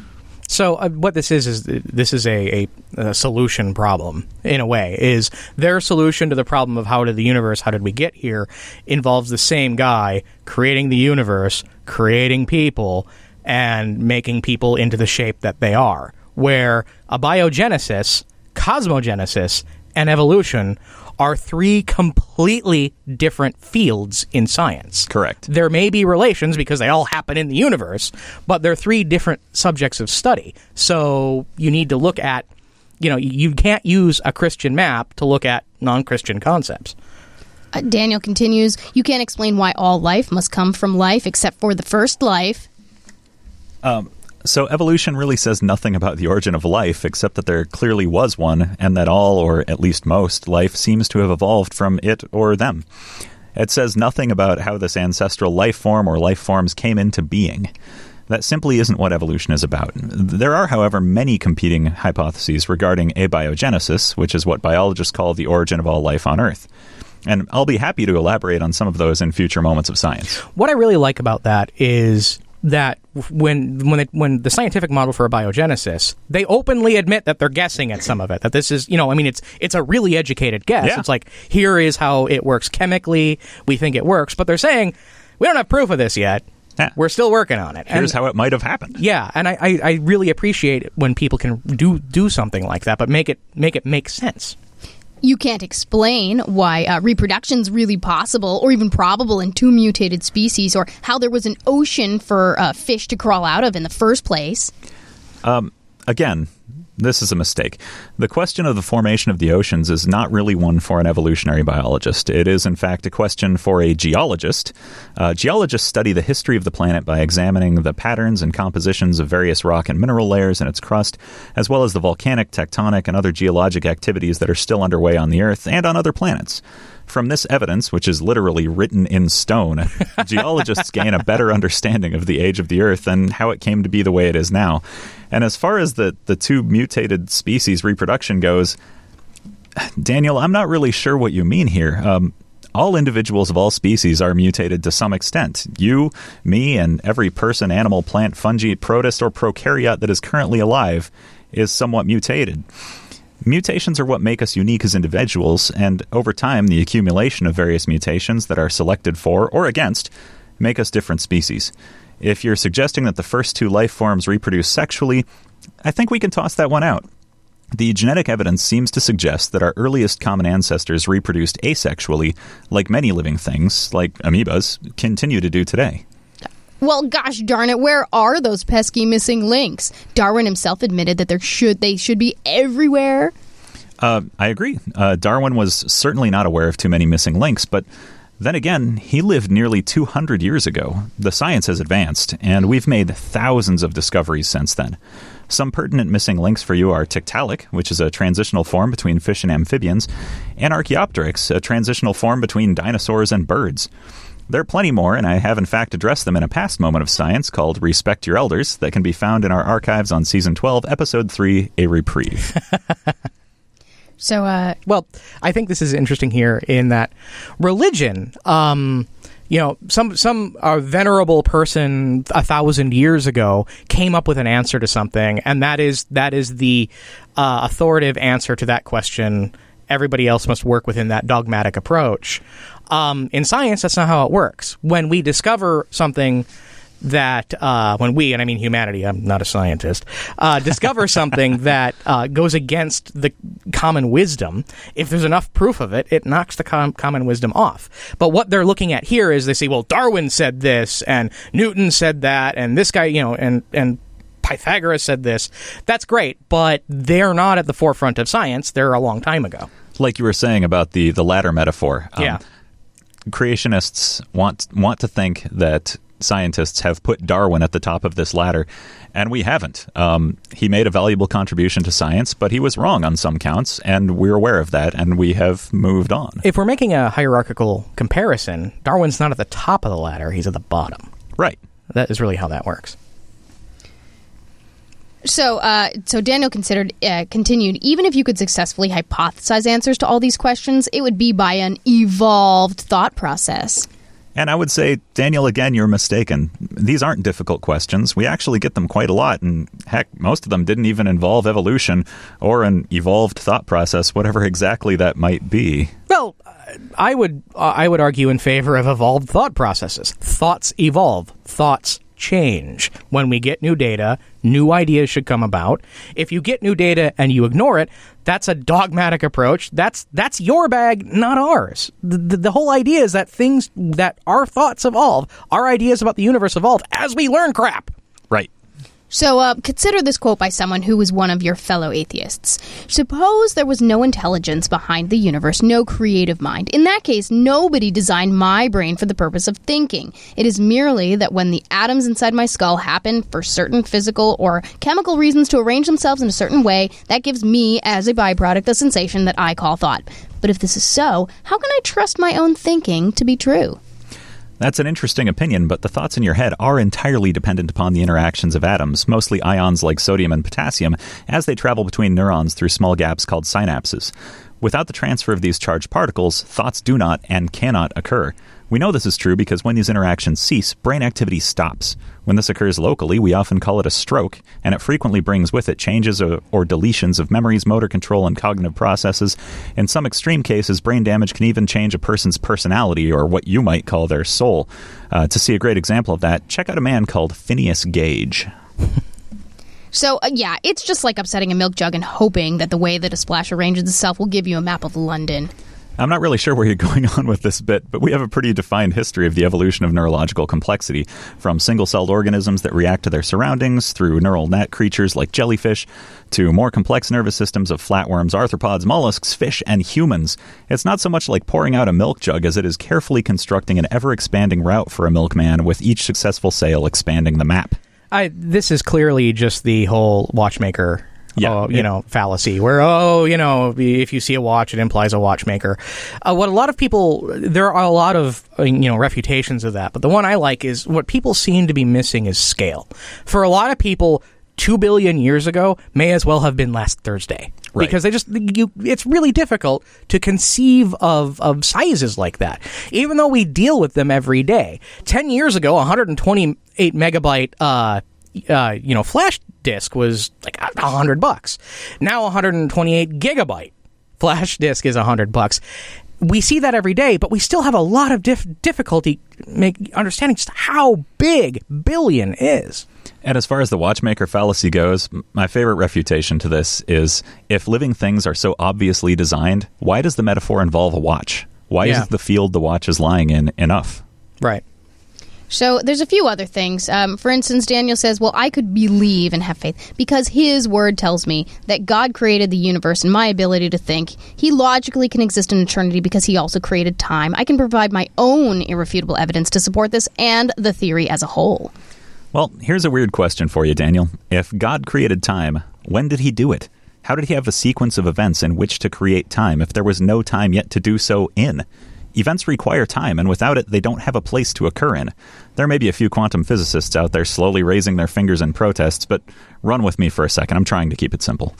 So uh, what this is is this is a, a, a solution problem in a way. Is their solution to the problem of how did the universe, how did we get here, involves the same guy creating the universe, creating people, and making people into the shape that they are. Where abiogenesis, cosmogenesis, and evolution are three completely different fields in science. Correct. There may be relations because they all happen in the universe, but they're three different subjects of study. So you need to look at, you know, you can't use a Christian map to look at non-Christian concepts. Uh, Daniel continues, you can't explain why all life must come from life except for the first life. Um... So evolution really says nothing about the origin of life, except that there clearly was one, and that all, or at least most, life seems to have evolved from it or them. It says nothing about how this ancestral life form or life forms came into being. That simply isn't what evolution is about. There are, however, many competing hypotheses regarding abiogenesis, which is what biologists call the origin of all life on Earth. And I'll be happy to elaborate on some of those in future moments of science. What I really like about that is that when when they, when the scientific model for abiogenesis, they openly admit that they're guessing at some of it. That this is, you know, I mean, it's it's a really educated guess. Yeah. It's like, here is how it works chemically. We think it works, but they're saying we don't have proof of this yet. Yeah. We're still working on it. Here's and, how it might have happened. Yeah, and I, I, I really appreciate it when people can do do something like that, but make it make it make sense. You can't explain why uh, reproduction's really possible or even probable in two mutated species, or how there was an ocean for uh, fish to crawl out of in the first place. Um, again, this is a mistake. The question of the formation of the oceans is not really one for an evolutionary biologist. It is, in fact, a question for a geologist. Uh, geologists study the history of the planet by examining the patterns and compositions of various rock and mineral layers in its crust, as well as the volcanic, tectonic, and other geologic activities that are still underway on the Earth and on other planets. From this evidence, which is literally written in stone, geologists gain a better understanding of the age of the Earth and how it came to be the way it is now. And as far as the, the two mutated species reproduction goes, Daniel, I'm not really sure what you mean here. Um, all individuals of all species are mutated to some extent. You, me, and every person, animal, plant, fungi, protist, or prokaryote that is currently alive is somewhat mutated. Mutations are what make us unique as individuals, and over time, the accumulation of various mutations that are selected for or against make us different species. If you're suggesting that the first two life forms reproduce sexually, I think we can toss that one out. The genetic evidence seems to suggest that our earliest common ancestors reproduced asexually, like many living things, like amoebas, continue to do today. Well, gosh darn it, where are those pesky missing links? Darwin himself admitted that there should they should be everywhere. Uh, I agree. Uh, Darwin was certainly not aware of too many missing links, but then again, he lived nearly two hundred years ago. The science has advanced, and we've made thousands of discoveries since then. Some pertinent missing links for you are Tiktaalik, which is a transitional form between fish and amphibians, and Archaeopteryx, a transitional form between dinosaurs and birds. There are plenty more, and I have in fact addressed them in a past moment of science called Respect Your Elders that can be found in our archives on Season twelve, Episode three, A Reprieve. So, uh... Well, I think this is interesting here in that religion... Um, You know, some some uh, venerable person a thousand years ago came up with an answer to something, and that is that is the uh, authoritative answer to that question. Everybody else must work within that dogmatic approach. Um, in science, that's not how it works. When we discover something that, uh, when we, and I mean humanity, I'm not a scientist, uh, discover something that uh, goes against the common wisdom, if there's enough proof of it, it knocks the com- common wisdom off. But what they're looking at here is they say, well, Darwin said this, and Newton said that, and this guy, you know, and, and Pythagoras said this. That's great, but they're not at the forefront of science. They're a long time ago. Like you were saying about the, the ladder metaphor. Um, yeah. Creationists want want to think that scientists have put Darwin at the top of this ladder, and we haven't. Um, he made a valuable contribution to science, but he was wrong on some counts, and we're aware of that, and we have moved on. If we're making a hierarchical comparison, Darwin's not at the top of the ladder, he's at the bottom. Right. That is really how that works. So, uh, so Daniel considered uh, continued. Even if you could successfully hypothesize answers to all these questions, it would be by an evolved thought process. And I would say, Daniel, again, you're mistaken. These aren't difficult questions. We actually get them quite a lot, and heck, most of them didn't even involve evolution or an evolved thought process, whatever exactly that might be. Well, I would uh, I would argue in favor of evolved thought processes. Thoughts evolve. Thoughts change. When we get new data, new ideas should come about. If you get new data and you ignore it, that's a dogmatic approach. That's that's your bag, not ours. The, the, the whole idea is that things, that our thoughts evolve, our ideas about the universe evolve as we learn crap. Right. So uh, consider this quote by someone who was one of your fellow atheists. Suppose there was no intelligence behind the universe, no creative mind. In that case, nobody designed my brain for the purpose of thinking. It is merely that when the atoms inside my skull happen for certain physical or chemical reasons to arrange themselves in a certain way, that gives me, as a byproduct, the sensation that I call thought. But if this is so, how can I trust my own thinking to be true? That's an interesting opinion, but the thoughts in your head are entirely dependent upon the interactions of atoms, mostly ions like sodium and potassium, as they travel between neurons through small gaps called synapses. Without the transfer of these charged particles, thoughts do not and cannot occur. We know this is true because when these interactions cease, brain activity stops. When this occurs locally, we often call it a stroke, and it frequently brings with it changes or, or deletions of memories, motor control, and cognitive processes. In some extreme cases, brain damage can even change a person's personality, or what you might call their soul. Uh, to see a great example of that, check out a man called Phineas Gage. So, uh, yeah, it's just like upsetting a milk jug and hoping that the way that a splash arranges itself will give you a map of London. I'm not really sure where you're going on with this bit, but we have a pretty defined history of the evolution of neurological complexity, from single-celled organisms that react to their surroundings, through neural net creatures like jellyfish, to more complex nervous systems of flatworms, arthropods, mollusks, fish, and humans. It's not so much like pouring out a milk jug as it is carefully constructing an ever-expanding route for a milkman, with each successful sale expanding the map. I, this is clearly just the whole watchmaker Yeah, uh, you it, know, fallacy where, oh, you know, if you see a watch, it implies a watchmaker. Uh, what a lot of people, there are a lot of, you know, refutations of that. But the one I like is what people seem to be missing is scale. For a lot of people, two billion years ago may as well have been last Thursday. Right. Because they just, you, it's really difficult to conceive of, of sizes like that, even though we deal with them every day. Ten years ago, one hundred twenty-eight megabyte, uh, uh, you know, flash disk was like a hundred bucks. Now, one hundred twenty-eight gigabyte flash disk is a hundred bucks. We see that every day, but we still have a lot of dif- difficulty make, understanding just how big billion is. And as far as the watchmaker fallacy goes, my favorite refutation to this is, if living things are so obviously designed, why does the metaphor involve a watch? Why Yeah. isn't the field the watch is lying in enough? Right. So there's a few other things. Um, for instance, Daniel says, well, I could believe and have faith because his word tells me that God created the universe and my ability to think. He logically can exist in eternity because he also created time. I can provide my own irrefutable evidence to support this and the theory as a whole. Well, here's a weird question for you, Daniel. If God created time, when did he do it? How did he have a sequence of events in which to create time if there was no time yet to do so in? Events require time, and without it, they don't have a place to occur in. There may be a few quantum physicists out there slowly raising their fingers in protests, but run with me for a second. I'm trying to keep it simple.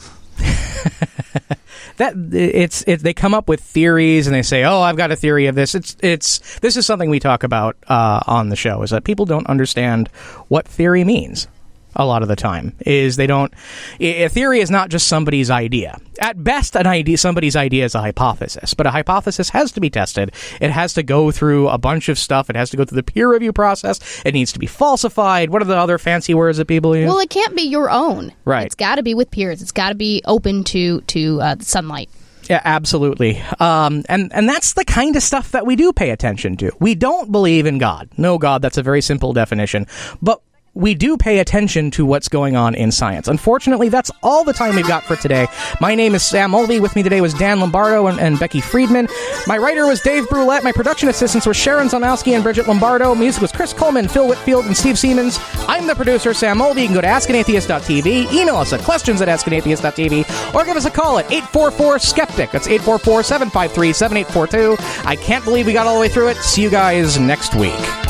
That it's it, they come up with theories and they say, "Oh, I've got a theory of this." It's it's this is something we talk about uh, on the show, is that people don't understand what theory means. A lot of the time is they don't. A theory is not just somebody's idea. At best, an idea, somebody's idea is a hypothesis, but a hypothesis has to be tested. It has to go through a bunch of stuff. It has to go through the peer review process. It needs to be falsified. What are the other fancy words that people use? Well, it can't be your own. Right. It's got to be with peers. It's got to be open to to uh, sunlight. Yeah, absolutely. Um, and, and that's the kind of stuff that we do pay attention to. We don't believe in God. No God, that's a very simple definition. But we do pay attention to what's going on in science. Unfortunately, that's all the time we've got for today. My name is Sam Mulvey. With me today was Dan Lombardo and, and Becky Friedman. My writer was Dave Brulette. My production assistants were Sharon Zonowski and Bridget Lombardo. Music was Chris Coleman, Phil Whitfield, and Steve Siemens. I'm the producer, Sam Mulvey. You can go to ask an atheist dot t v, email us at questions at ask an atheist dot t v, or give us a call at eight four four skeptic. That's eight four four, seven five three, seven eight four two. I can't believe we got all the way through it. See you guys next week.